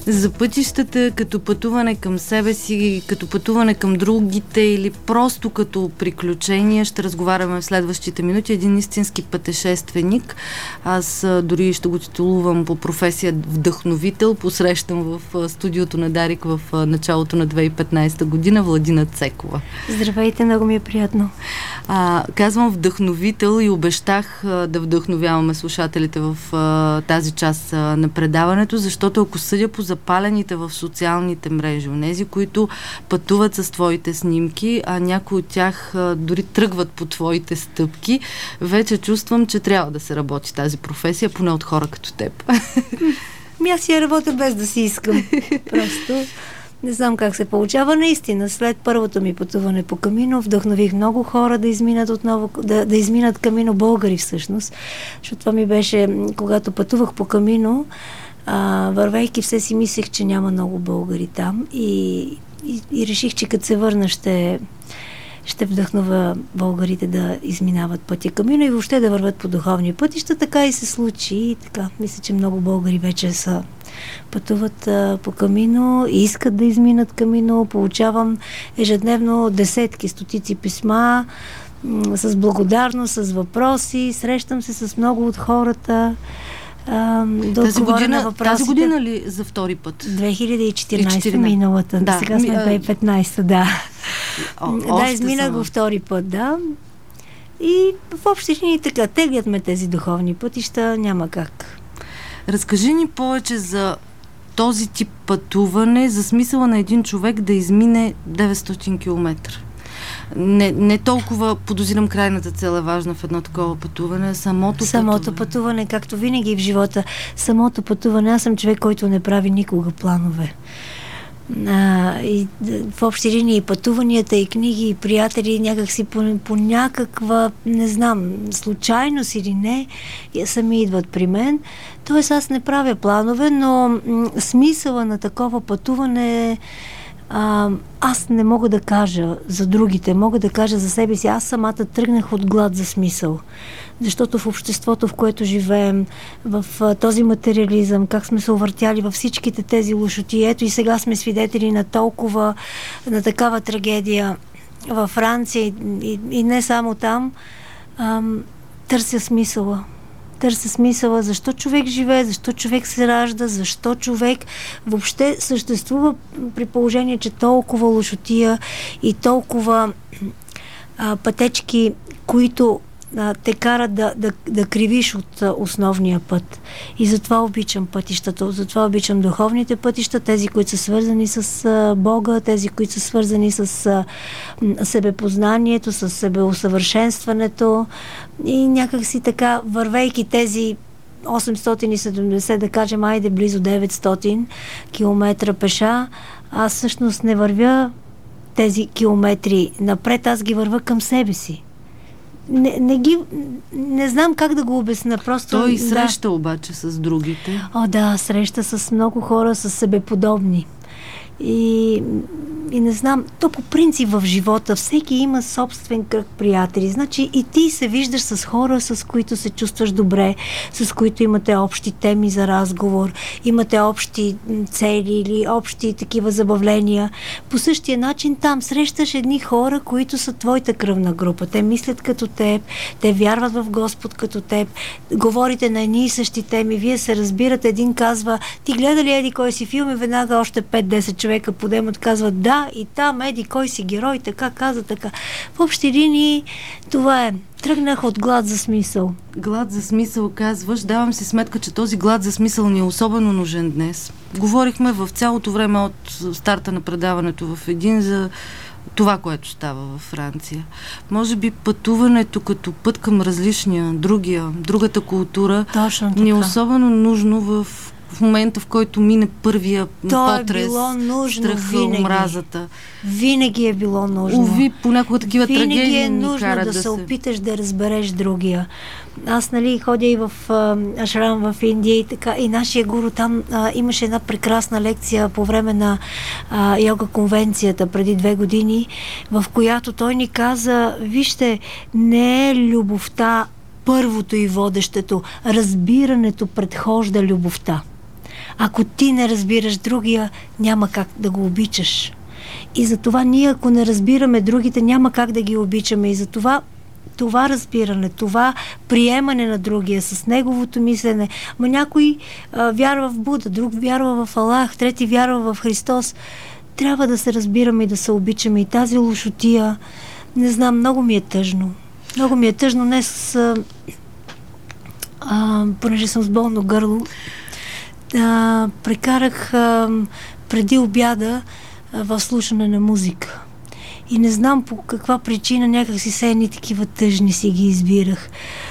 За пътищата като пътуване към себе си, като пътуване към другите или просто като приключения ще разговаряме в следващите минути. Един истински пътешественик. Аз дори ще го титулувам по професия вдъхновител. Посрещам в студиото на Дарик в началото на 2015 година Владина Цекова. Здравейте, много ми е приятно. Казвам вдъхновител и обещах да вдъхновяваме слушателите в тази част на предаването, защото ако съдя по запалените в социалните мрежи, онези, които пътуват с твоите снимки, а някои от тях дори тръгват по твоите стъпки, вече чувствам, че трябва да се работи тази професия, поне от хора като теб. Аз си я работя без да си искам. Просто не знам как се получава. Наистина, след първото ми пътуване по Камино, вдъхнових много хора да изминат отново, да изминат Камино, българи всъщност. Защото това ми беше, когато пътувах по Камино, вървейки все си мислех, че няма много българи там и реших, че като се върна ще вдъхнува българите да изминават пътя Камино и въобще да върват по духовни пътища. Така и се случи. И така, мисля, че много българи вече пътуват по Камино и искат да изминат Камино. Получавам ежедневно десетки, стотици писма с благодарност, с въпроси. Срещам се с много от хората. Тази година ли за втори път? 2014 миналата. Да, сега сме 2015, да. Изминах го втори път, да. И в общи линии така, теглят ме тези духовни пътища, няма как. Разкажи ни повече за този тип пътуване, за смисъла на един човек да измине 900 км. Не толкова, подозирам, крайната цел е важна в едно такова пътуване, самото пътуване, както винаги в живота. Самото пътуване, аз съм човек, който не прави никога планове. И в общи линии пътуванията и книги и приятели някакси по някаква, не знам, случайност или не, сами идват при мен. Тоест аз не правя планове, но смисъла на такова пътуване аз не мога да кажа за другите, мога да кажа за себе си. Аз самата тръгнах от глад за смисъл. Защото в обществото, в което живеем, в този материализъм, как сме се увъртяли във всичките тези лошоти, ето и сега сме свидетели на такава трагедия във Франция и не само там, търся смисъла. Търся смисъла, защо човек живее, защо човек се ражда, защо човек въобще съществува при положение, че толкова лошотия и толкова пътечки, които те карат да кривиш от основния път. И затова обичам пътищата, затова обичам духовните пътища, тези, които са свързани с Бога, тези, които са свързани с себепознанието, с себеусъвършенстването и някак си така, вървейки тези 870, да кажем, айде близо 900 километра пеша, аз всъщност не вървя тези километри напред, аз ги вървя към себе си. Не знам как да го обясна. Просто той среща обаче с другите. Среща с много хора, с себеподобни. И не знам, то по принцип в живота всеки има собствен кръг приятели. Значи и ти се виждаш с хора, с които се чувстваш добре, с които имате общи теми за разговор, имате общи цели или общи такива забавления. По същия начин там срещаш едни хора, които са твоята кръвна група. Те мислят като теб, те вярват в Господ като теб, говорите на едни и същи теми, вие се разбирате, един казва, ти гледа ли еди кой си филм и веднага още 5-10 човека подемат, казват да, и там еди кой си герой, така каза, така. В общи линии това е. Тръгнах от глад за смисъл. Глад за смисъл, казваш. Давам си сметка, че този глад за смисъл ни е особено нужен днес. Говорихме в цялото време от старта на предаването в един за това, което става във Франция. Може би пътуването като път към различния, другата култура ни е особено нужно в момента, в който мине първия потрес, страха, омразата. Винаги е било нужно. Уви, понякога такива трагедии винаги е ни нужно карат да се опиташ да разбереш другия. Аз, ходя и в ашрам в Индия и така, и нашия гуру там имаше една прекрасна лекция по време на йога конвенцията преди 2 години, в която той ни каза, вижте, не е любовта първото и водещето, разбирането предхожда любовта. Ако ти не разбираш другия, няма как да го обичаш. И затова ние, ако не разбираме другите, няма как да ги обичаме. И затова това разбиране, това приемане на другия с неговото мислене. Ма някой вярва в Буда, друг вярва в Аллах, трети вярва в Христос. Трябва да се разбираме и да се обичаме. И тази лошотия, не знам, много ми е тъжно. Много ми е тъжно. Днес, понеже съм с болно гърло, прекарах преди обяда в слушане на музика. И не знам по каква причина някак си се едни такива тъжни си ги избирах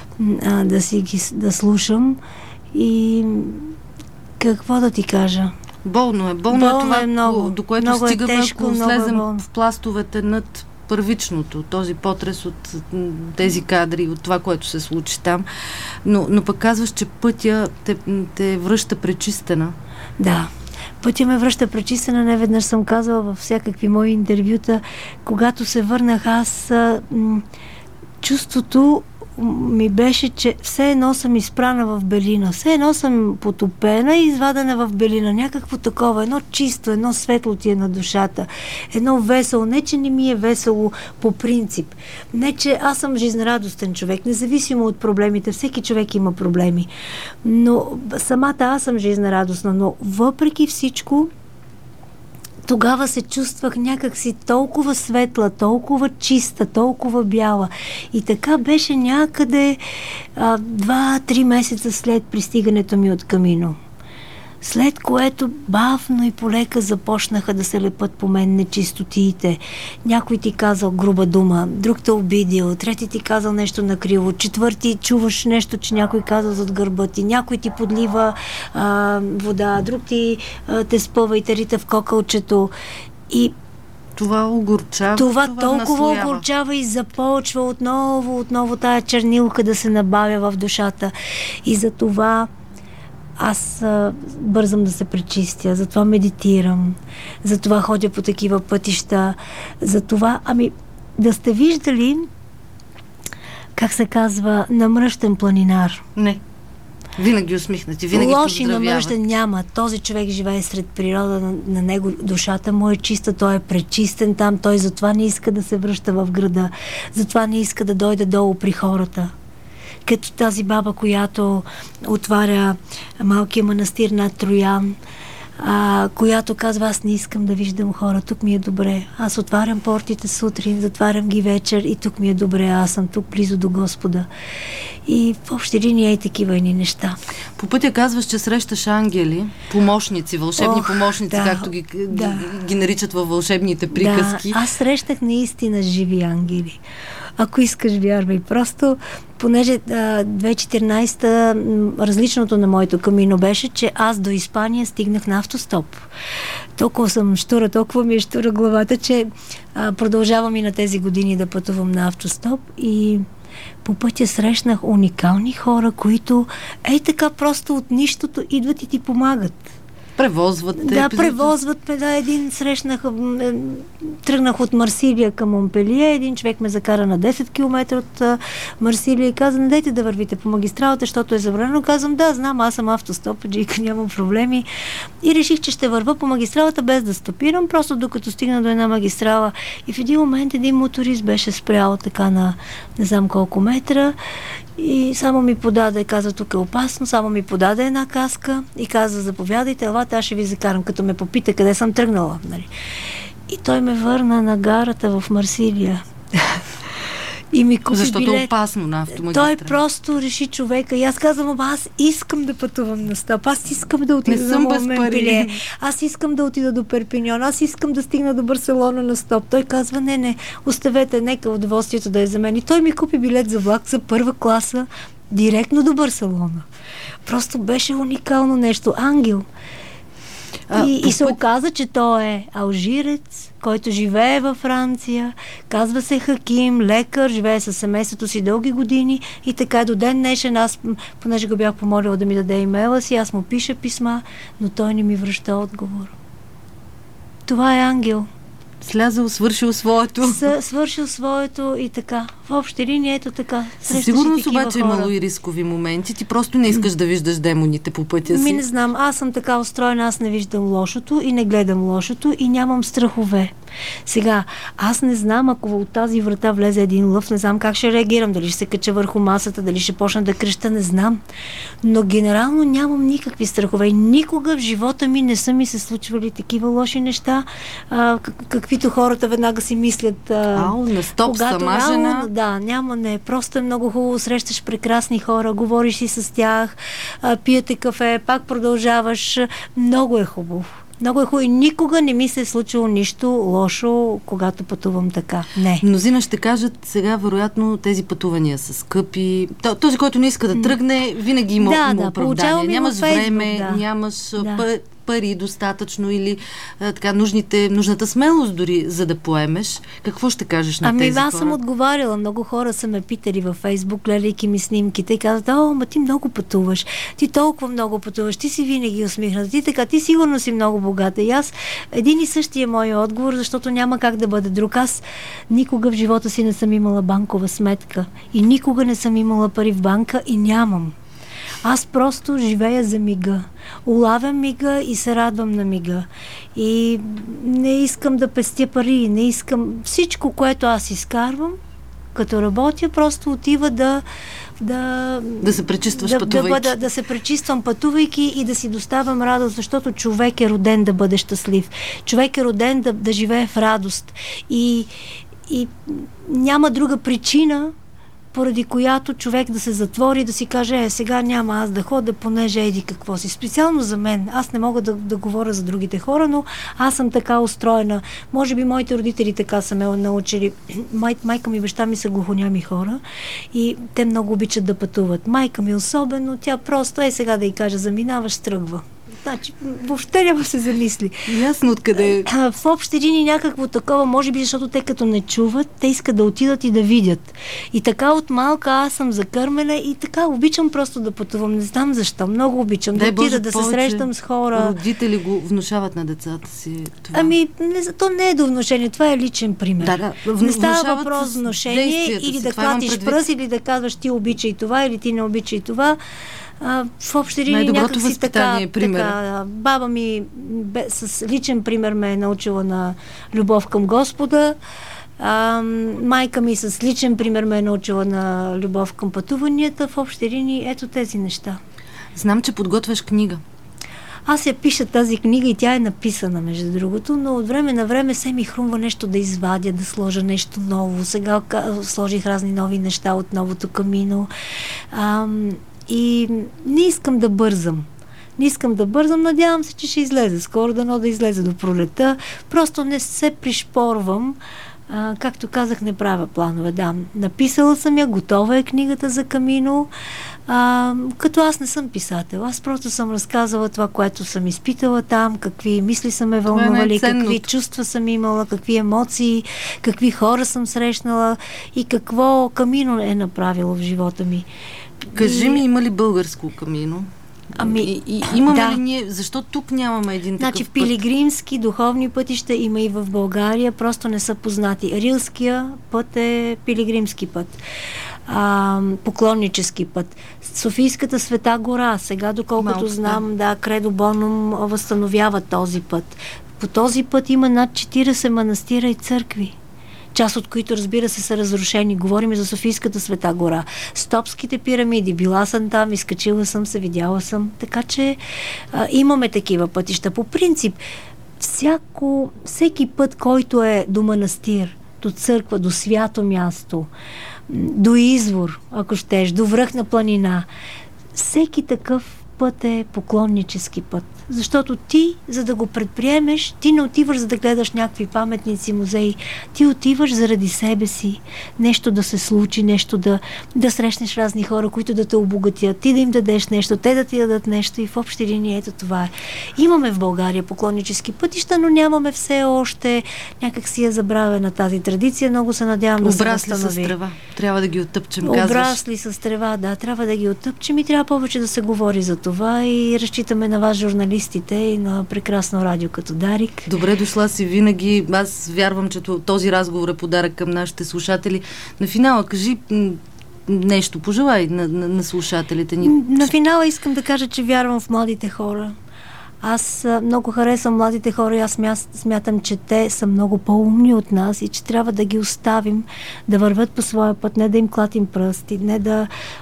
да слушам. И какво да ти кажа? Болно е това, много, до което много стигаме, тежко, ако слезем в пластовете над първичното, този потрес от тези кадри, от това, което се случи там. Но пък казваш, че пътя те връща пречистена. Да. Пътя ме връща пречистена, не веднъж съм казала във всякакви мои интервюта. Когато се върнах, аз чувството ми беше, че все едно съм изпрана в белина. Все едно съм потопена и извадена в белина. Някакво такова, едно чисто, едно светло ти е на душата. Едно весело. Не, че не ми е весело по принцип. Не, че аз съм жизнерадостен човек, независимо от проблемите. Всеки човек има проблеми. Но самата аз съм жизнерадостна. Но въпреки всичко, тогава се чувствах някакси толкова светла, толкова чиста, толкова бяла. И така беше някъде 2-3 месеца след пристигането ми от Камино. След което бавно и полека започнаха да се лепат по мен нечистотиите. Някой ти казал груба дума, друг те обидил, трети ти казал нещо накриво, четвърти чуваш нещо, че някой казал зад гърба ти, някой ти подлива вода, друг ти те спъва и те рита в кокълчето. И това огорчава. Това толкова огорчава и започва отново тая чернилка да се набавя в душата. И за това аз бързам да се пречистя, затова медитирам, затова ходя по такива пътища, затова, да сте виждали, как се казва, намръщен планинар. Не. Винаги усмихнати, винаги лоши поздравяват. намръщен няма. Този човек живее сред природа, на него душата му е чиста, той е пречистен там, той затова не иска да се връща в града, затова не иска да дойде долу при хората. Като тази баба, която отваря малкия манастир над Троян, която казва, аз не искам да виждам хора, тук ми е добре. Аз отварям портите сутрин, затварям ги вечер и тук ми е добре, аз съм тук близо до Господа. И в общи линии и такива едни неща. По пътя казваш, че срещаш ангели, помощници, вълшебни помощници, да, както ги наричат във вълшебните приказки. Да, аз срещах наистина живи ангели. Ако искаш, вярвай. Просто, понеже 2014-та различното на моето Камино беше, че аз до Испания стигнах на автостоп. Толкова съм щура, толкова ми е щура главата, че продължавам и на тези години да пътувам на автостоп и по пътя срещнах уникални хора, които така просто от нищото идват и ти помагат. Превозват те. Да, превозват ме. Да, един срещнах, тръгнах от Марсилия към Монпелие, един човек ме закара на 10 км от Марсилия и каза, не дайте да вървите по магистралата, защото е забранено. Казвам, да, знам, аз съм автостопаджийка, нямам проблеми. И реших, че ще върва по магистралата без да стопирам, просто докато стигна до една магистрала. И в един момент един моторист беше спрял така на не знам колко метра и само ми подаде, каза, тук е опасно, само ми подаде една каска и каза, заповядайте, елате, аз ще ви закарам, като ме попита къде съм тръгнала. Нали. И той ме върна на гарата в Марсилия. И ми купи защото билет. Е опасно на автомагистрала. Той просто реши човека. И аз казвам, аз искам да пътувам на стоп. Аз искам да отида до Монпелие. Аз искам да отида до Перпиньон. Аз искам да стигна до Барселона на стоп. Той казва, не, оставете, нека удоволствието да е за мен. И той ми купи билет за влак за първа класа директно до Барселона. Просто беше уникално нещо. Ангел. И се оказа, че той е алжирец, който живее във Франция, казва се Хаким, лекар, живее със семейството си дълги години и така до ден днешен, аз, понеже го бях помолила да ми даде имейла си, аз му пиша писма, но той не ми връща отговор. Това е ангел. слязал, свършил своето. Свършил своето и така. В общи линии ето така. Със сигурност обаче имало и рискови моменти. Ти просто не искаш да виждаш демоните по пътя си. Не знам. Аз съм така устроена, аз не виждам лошото и не гледам лошото и нямам страхове. Сега, аз не знам, ако от тази врата влезе един лъв, не знам как ще реагирам, дали ще се кача върху масата, дали ще почна да креща, не знам. Но генерално нямам никакви страхове. Никога в живота ми не са ми се случвали такива лоши неща, каквито хората веднага си мислят. На стоп, сама жена. Да, не. Просто е много хубаво, срещаш прекрасни хора, говориш си с тях, пиете кафе, пак продължаваш. Много е хубаво. Много е хубаво и никога не ми се е случило нищо лошо, когато пътувам така. Не. Мнозина ще кажат, сега вероятно тези пътувания са скъпи. Този, който не иска да тръгне, винаги има оправдание. Нямаш време, нямаш пари достатъчно или така нужната смелост дори, за да поемеш. Какво ще кажеш на тези хора? Аз съм отговаряла. Много хора са ме питали във Фейсбук, гледайки ми снимките и казват, ма ти много пътуваш. Ти толкова много пътуваш. Ти си винаги усмихната. Ти сигурно си много богата. И аз един и същия е моя отговор, защото няма как да бъде друг. Аз никога в живота си не съм имала банкова сметка. И никога не съм имала пари в банка и нямам. Аз просто живея за мига. Улавям мига и се радвам на мига. И не искам да пестя пари, не искам всичко, което аз изкарвам, като работя, просто отива да се пречистваш пътувайки. Да се пречиствам пътувайки и да си доставям радост, защото човек е роден да бъде щастлив. Човек е роден да живее в радост. И няма друга причина, поради която човек да се затвори, да си каже, сега няма аз да ходя, понеже еди какво си. Специално за мен. Аз не мога да говоря за другите хора, но аз съм така устроена. Може би моите родители така са ме научили. Майка ми и баща ми са глухонями хора и те много обичат да пътуват. Майка ми особено, тя просто сега да й каже, заминаваш, тръгва. Значи, въобще няма се замисли. Ясно откъде. В общи линии някакво такова, може би, защото те като не чуват, те искат да отидат и да видят. И така от малка аз съм закърмена и така обичам просто да пътувам. Не знам защо. Много обичам да отида, да се срещам с хора. Родители го внушават на децата си това. То не е до внушение, това е личен пример. Да. Не става въпрос за внушение или да клатиш пръст, или да казваш ти обичай това, или ти не обичай това. В общи линии някакси така. Баба ми с личен пример ме е научила на любов към Господа. Майка ми с личен пример ме е научила на любов към пътуванията. В общи линии ето тези неща. Знам, че подготвяш книга. Аз я пиша тази книга и тя е написана, между другото, но от време на време се ми хрумва нещо да извадя, да сложа нещо ново. Сега сложих разни нови неща от новото Камино. И не искам да бързам. Надявам се, че ще излезе скоро, дано да излезе до пролета. Просто не се пришпорвам. Както казах, не правя планове. Да, написала съм я, готова е книгата за Камино. Като аз не съм писател. Аз просто съм разказала това, което съм изпитала там, какви мисли са ме вълнували, какви чувства съм имала, какви емоции, какви хора съм срещнала и какво Камино е направило в живота ми. Кажи ми, има ли българско Камино? Имаме ли ние? Защо тук нямаме един такъв в пилигримски духовни пътища има и в България, просто не са познати. Рилския път е пилигримски път. Поклоннически път. Софийската Света гора, сега доколкото знам, Кредо Бонум възстановява този път. По този път има над 40 манастира и църкви. Част от които, разбира се, са разрушени. Говорим за Софийската Света гора. Стопските пирамиди. Била съм там, изкачила съм се, видяла съм. Така че имаме такива пътища. По принцип, всеки път, който е до манастир, до църква, до свято място, до извор, ако щеш, до връх на планина, всеки такъв път е поклоннически път. Защото ти, за да го предприемеш, ти не отиваш за да гледаш някакви паметници, музеи. Ти отиваш заради себе си. Нещо да се случи, нещо да срещнеш разни хора, които да те обогатят. Ти да им дадеш нещо, те да ти дадат нещо и в общи линии ето това е. Имаме в България поклоннически пътища, но нямаме все още някак си забравена тази традиция. Много се надявам да се възстанови. Обрасли с трева. Трябва да ги оттъпчем, казваш. Обрасли с трева, да. Трябва да ги оттъпчем и трябва повече да се говори за това. това и разчитаме на вас, журналистите, и на прекрасно радио като Дарик. Добре дошла си винаги. Аз вярвам, че този разговор е подарък към нашите слушатели. На финала кажи нещо, пожелай на слушателите ни. На финала искам да кажа, че вярвам в младите хора. Аз много харесвам младите хора и аз смятам, че те са много по-умни от нас и че трябва да ги оставим да вървят по своя път, не да им клатим пръсти, не да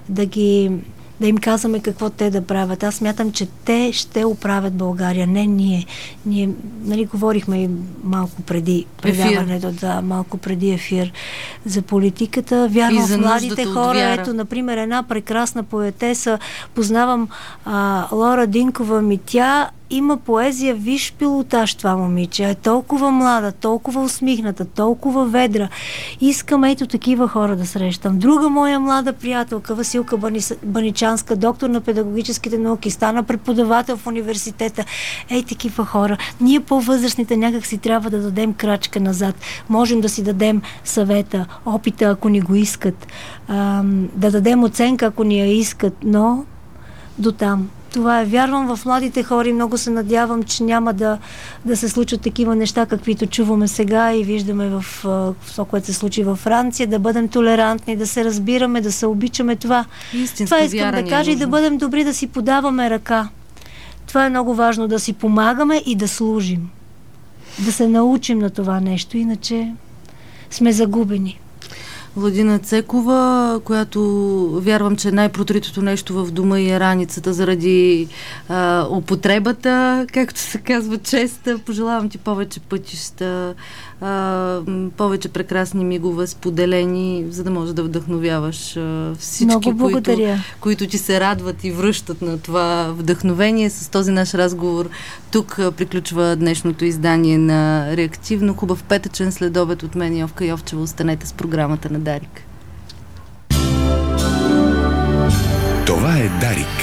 им казваме какво те да правят. Аз смятам, че те ще оправят България, не ние. Ние, нали, говорихме и малко преди предаването, малко преди ефир за политиката. Вярвам в младите хора. Ето, например, една прекрасна поетеса, познавам Лора Динкова, тя има поезия, виж пилотаж това момиче. Е толкова млада, толкова усмихната, толкова ведра. Искам ето такива хора да срещам. Друга моя млада приятелка, Василка Баничанска, доктор на педагогическите науки, стана преподавател в университета. Ей, такива хора. Ние по-възрастните някак си трябва да дадем крачка назад. Можем да си дадем съвета, опита, ако ни го искат. Да дадем оценка, ако ни я искат, но до там. Това е. Вярвам в младите хора и много се надявам, че няма да се случат такива неща, каквито чуваме сега и виждаме в това, което се случи във Франция, да бъдем толерантни, да се разбираме, да се обичаме. Това искам да кажа и да бъдем добри, да си подаваме ръка. Това е много важно, да си помагаме и да служим. Да се научим на това нещо, иначе сме загубени. Владина Цекова, която вярвам, че най-протритото нещо в дома и е раницата заради употребата, както се казва, честа. Пожелавам ти повече пътища, повече прекрасни мигове, споделени, за да можеш да вдъхновяваш всички, които ти се радват и връщат на това вдъхновение. С този наш разговор тук приключва днешното издание на Реактивно. Хубав петъчен следобед от мен, Йовка Йовчева. Останете с програмата на Дарик. Това е Дарик.